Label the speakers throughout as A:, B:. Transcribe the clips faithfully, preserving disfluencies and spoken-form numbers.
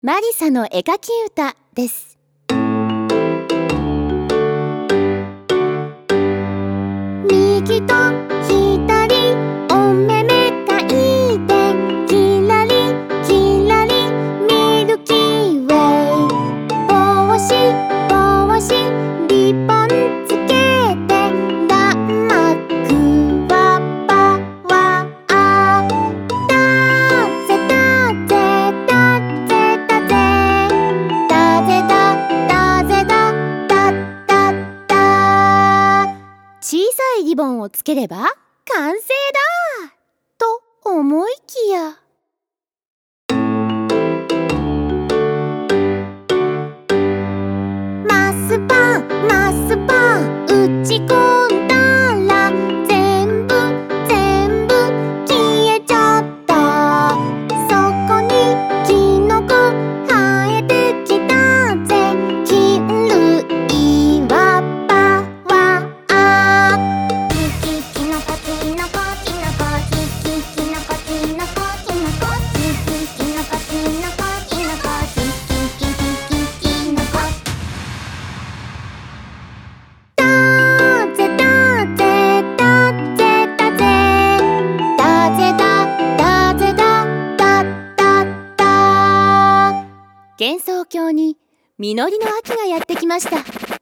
A: マリサの絵描き歌です。右と左お目目描いて、キラリキラリミルキーウェイ。帽子帽子リボンつけて、ランマクワバワー。だぜだぜだぜだぜだぜだだぜだだだだ。小さいリボンをつければ完成だと思いきや、マスパンマスパン打ち込んだら、全部全部消えちゃった。そこにキノコ生えてきたぜ。金類はバワー。キキキノコキノコキノコキキキノコキノコキノコキキキノコキノコキノコキキキキキキノコ。だぜだぜだぜだぜだぜだだぜだだだだ。幻想郷に実りの秋がやってきました。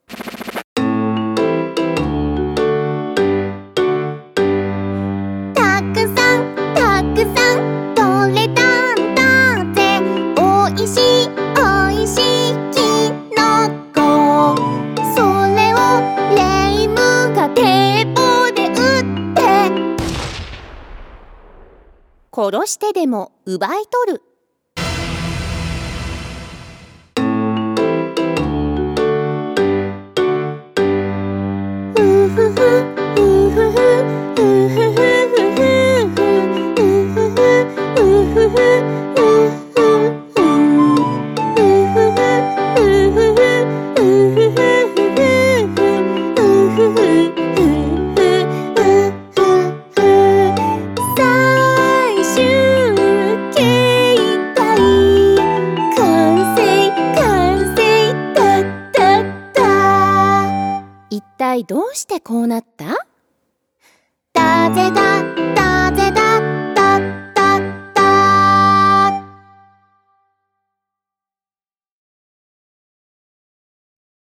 A: たくさんたくさん取れたんだぜ。おいしいおいしいキノコ。それをレイムが堤防で撃って、殺してでも奪い取る。うふふうふふうふふうふふうふふうふ最終形態完成完成だだだ。一体どうしてこうなった？だぜだ